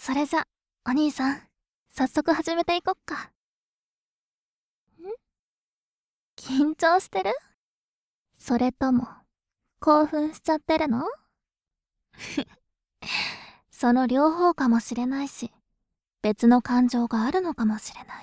それじゃ、お兄さん、早速始めていこっか。緊張してる？それとも、興奮しちゃってるの？その両方かもしれないし、別の感情があるのかもしれない。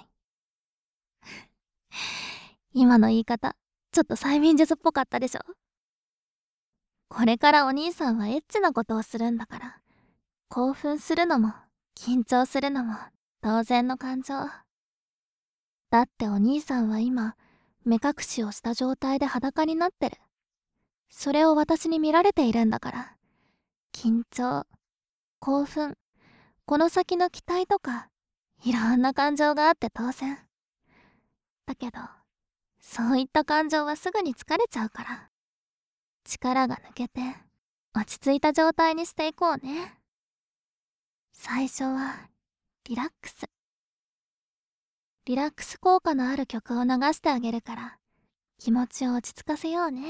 今の言い方、ちょっと催眠術っぽかったでしょ？これからお兄さんはエッチなことをするんだから、興奮するのも、緊張するのも、当然の感情。だってお兄さんは今、目隠しをした状態で裸になってる。それを私に見られているんだから。緊張、興奮、この先の期待とか、いろんな感情があって当然。だけど、そういった感情はすぐに疲れちゃうから。力が抜けて、落ち着いた状態にしていこうね。最初は、リラックス。リラックス効果のある曲を流してあげるから、気持ちを落ち着かせようね。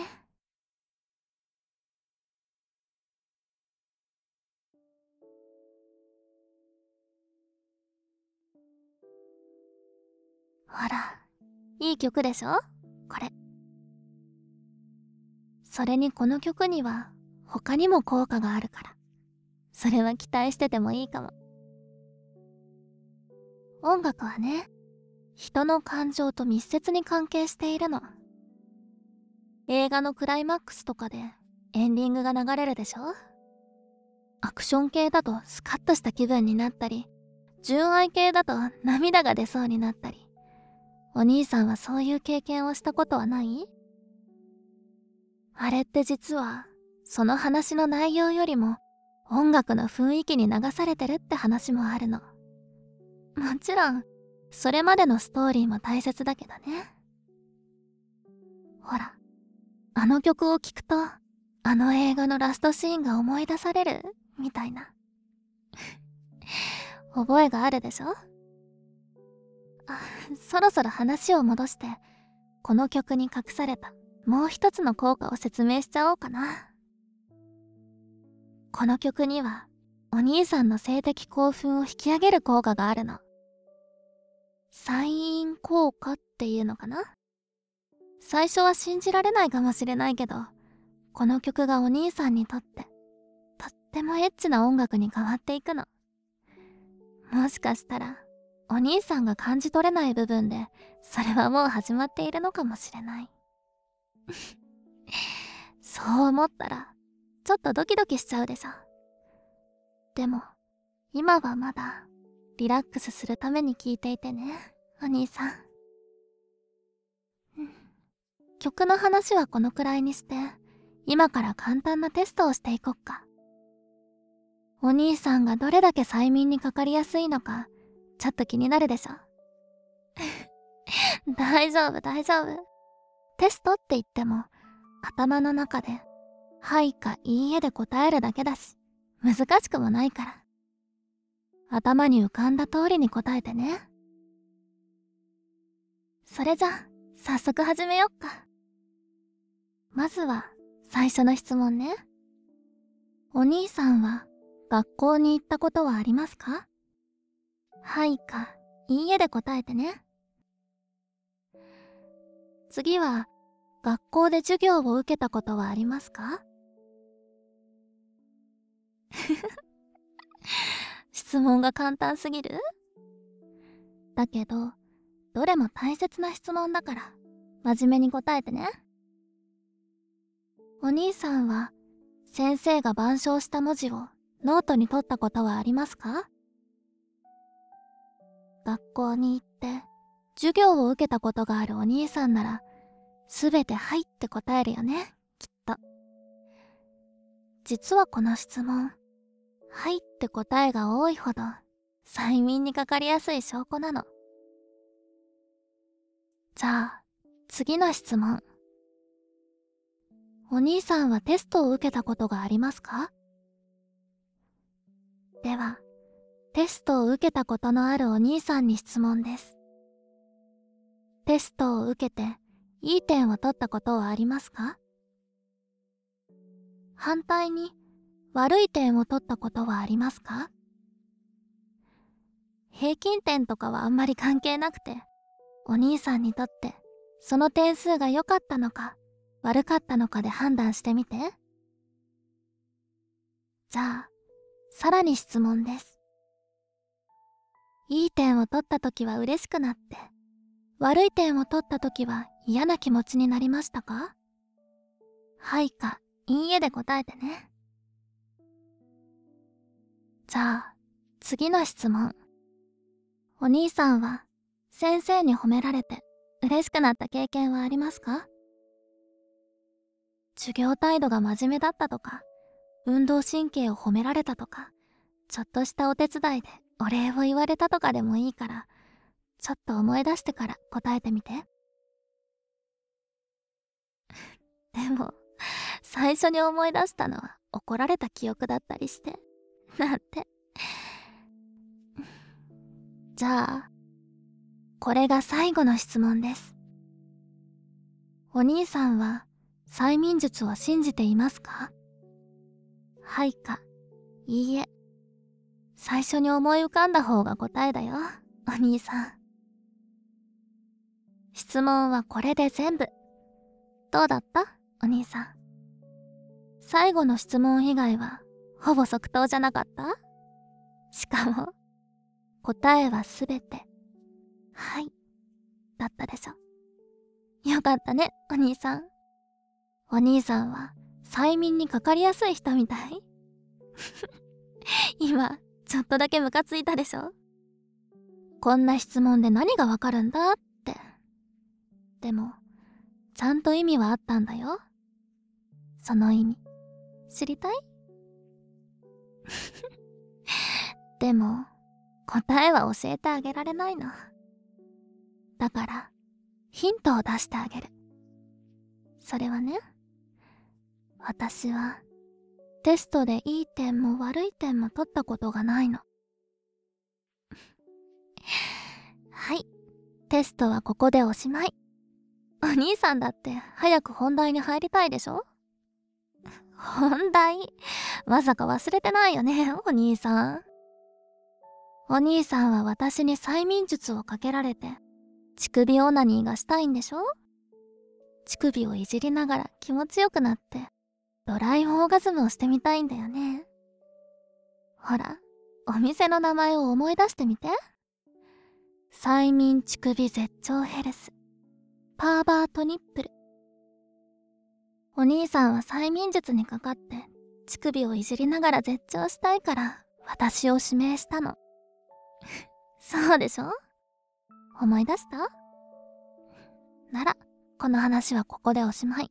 ほら、いい曲でしょ？これ。それにこの曲には他にも効果があるから、それは期待しててもいいかも。音楽はね、人の感情と密接に関係しているの。映画のクライマックスとかでエンディングが流れるでしょ？アクション系だとスカッとした気分になったり、純愛系だと涙が出そうになったり。お兄さんはそういう経験をしたことはない？あれって実は、その話の内容よりも音楽の雰囲気に流されてるって話もあるの。もちろん、それまでのストーリーも大切だけどね。ほら、あの曲を聴くと、あの映画のラストシーンが思い出されるみたいな。覚えがあるでしょ？あ、そろそろ話を戻して、この曲に隠されたもう一つの効果を説明しちゃおうかな。この曲には、お兄さんの性的興奮を引き上げる効果があるの。サイン効果っていうのかな？最初は信じられないかもしれないけど、この曲がお兄さんにとって、とってもエッチな音楽に変わっていくの。もしかしたら、お兄さんが感じ取れない部分で、それはもう始まっているのかもしれない。そう思ったら、ちょっとドキドキしちゃうでしょ。でも、今はまだ、リラックスするために聴いていてね、お兄さん。曲の話はこのくらいにして、今から簡単なテストをしていこっか。お兄さんがどれだけ催眠にかかりやすいのか、ちょっと気になるでしょ。大丈夫、大丈夫。テストって言っても、頭の中で、はいかいいえで答えるだけだし、難しくもないから。頭に浮かんだ通りに答えてね。それじゃ、早速始めよっか。まずは、最初の質問ね。お兄さんは、学校に行ったことはありますか？はいか、いいえで答えてね。次は、学校で授業を受けたことはありますか？質問が簡単すぎる？だけど、どれも大切な質問だから、真面目に答えてね。お兄さんは、先生が板書した文字をノートに取ったことはありますか？学校に行って、授業を受けたことがあるお兄さんなら、すべてはいって答えるよね、きっと。実はこの質問、はいって答えが多いほど、催眠にかかりやすい証拠なの。じゃあ、次の質問。お兄さんはテストを受けたことがありますか？では、テストを受けたことのあるお兄さんに質問です。テストを受けて、いい点を取ったことはありますか？反対に、悪い点を取ったことはありますか？ 平均点とかはあんまり関係なくて、お兄さんにとってその点数が良かったのか悪かったのかで判断してみて。じゃあ、さらに質問です。いい点を取った時は嬉しくなって、悪い点を取った時は嫌な気持ちになりましたか？はいかいいえで答えてね。じゃあ、次の質問。お兄さんは先生に褒められて嬉しくなった経験はありますか？授業態度が真面目だったとか、運動神経を褒められたとか、ちょっとしたお手伝いでお礼を言われたとかでもいいから、ちょっと思い出してから答えてみて。でも、最初に思い出したのは怒られた記憶だったりして。なんて。じゃあ、これが最後の質問です。お兄さんは催眠術を信じていますか？はいかいいえ。最初に思い浮かんだ方が答えだよ、お兄さん。質問はこれで全部。どうだった？お兄さん。最後の質問以外はほぼ即答じゃなかった？しかも、答えはすべて、はい、だったでしょ。よかったね、お兄さん。お兄さんは催眠にかかりやすい人みたい。今、ちょっとだけムカついたでしょ。こんな質問で何がわかるんだって。でも、ちゃんと意味はあったんだよ。その意味、知りたい？でも、答えは教えてあげられないの。だから、ヒントを出してあげる。それはね、私は、テストでいい点も悪い点も取ったことがないの。はい、テストはここでおしまい。お兄さんだって早く本題に入りたいでしょ？本題？まさか忘れてないよね、お兄さん。お兄さんは私に催眠術をかけられて、乳首オナニーがしたいんでしょ？乳首をいじりながら気持ちよくなって、ドライオーガズムをしてみたいんだよね。ほら、お店の名前を思い出してみて。催眠乳首絶頂ヘルス、パーバートニップル。お兄さんは催眠術にかかって、乳首をいじりながら絶頂したいから、私を指名したの。そうでしょ？思い出した？なら、この話はここでおしまい。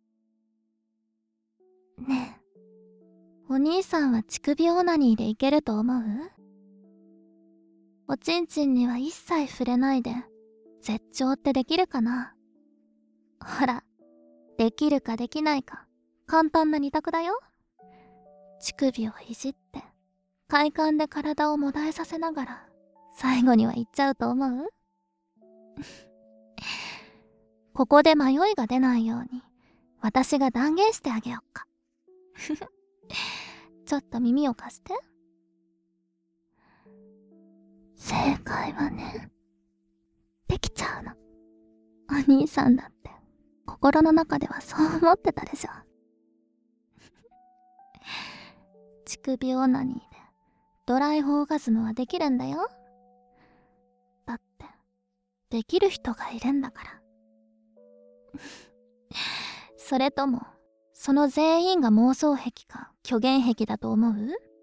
ねえ、お兄さんは乳首オナニーでいけると思う？おちんちんには一切触れないで、絶頂ってできるかな？ほら、できるかできないか、簡単な二択だよ。乳首をいじって、快感で体をもだえさせながら、最後には言っちゃうと思う？ここで迷いが出ないように、私が断言してあげよっか。ちょっと耳を貸して。正解はね、できちゃうの。お兄さんだって、心の中ではそう思ってたでしょ。乳首オナニーで、ドライオーガズムはできるんだよ。だって、できる人がいるんだから。それとも、その全員が妄想癖か虚言癖だと思う？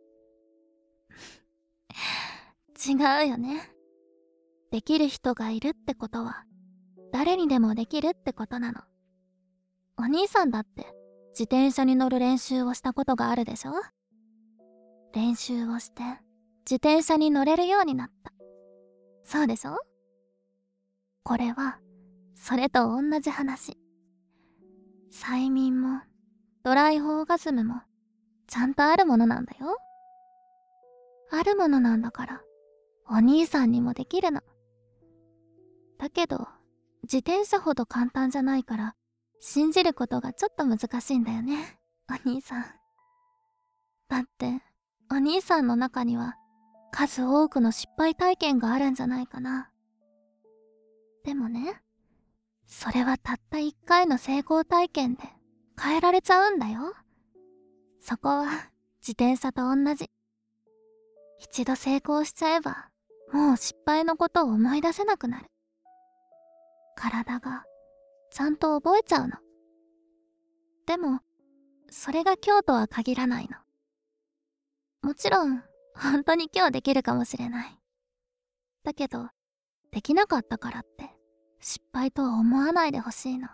違うよね。できる人がいるってことは、誰にでもできるってことなの。お兄さんだって自転車に乗る練習をしたことがあるでしょ？練習をして自転車に乗れるようになった。そうでしょ？これはそれと同じ話。催眠もドライオーガズムもちゃんとあるものなんだよ。あるものなんだからお兄さんにもできるの。だけど自転車ほど簡単じゃないから信じることがちょっと難しいんだよね、お兄さん。だってお兄さんの中には数多くの失敗体験があるんじゃないかな。でもね、それはたった一回の成功体験で変えられちゃうんだよ。そこは自転車と同じ。一度成功しちゃえば、もう失敗のことを思い出せなくなる。体がちゃんと覚えちゃうの。でも、それが今日とは限らないの。もちろん、本当に今日できるかもしれない。だけど、できなかったからって失敗とは思わないでほしいの。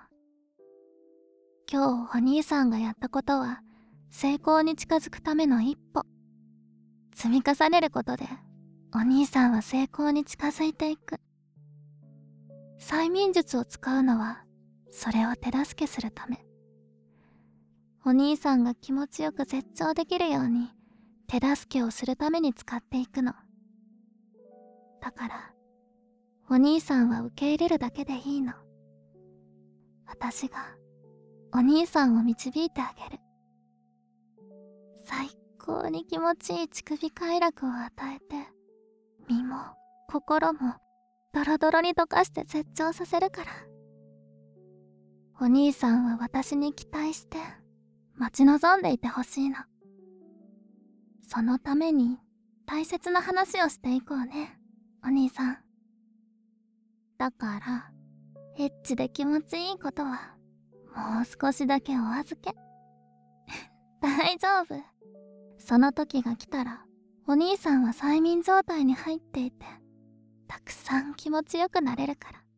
今日お兄さんがやったことは成功に近づくための一歩。積み重ねることでお兄さんは成功に近づいていく。催眠術を使うのはそれを手助けするため。お兄さんが気持ちよく絶頂できるように手助けをするために使っていくの。だからお兄さんは受け入れるだけでいいの。私がお兄さんを導いてあげる。最高に気持ちいい乳首快楽を与えて、身も心もドロドロに溶かして絶頂させるから。お兄さんは私に期待して待ち望んでいてほしいの。そのために大切な話をしていこうね、お兄さん。だから、エッチで気持ちいいことはもう少しだけお預け。大丈夫。その時が来たら、お兄さんは催眠状態に入っていて、たくさん気持ちよくなれるから。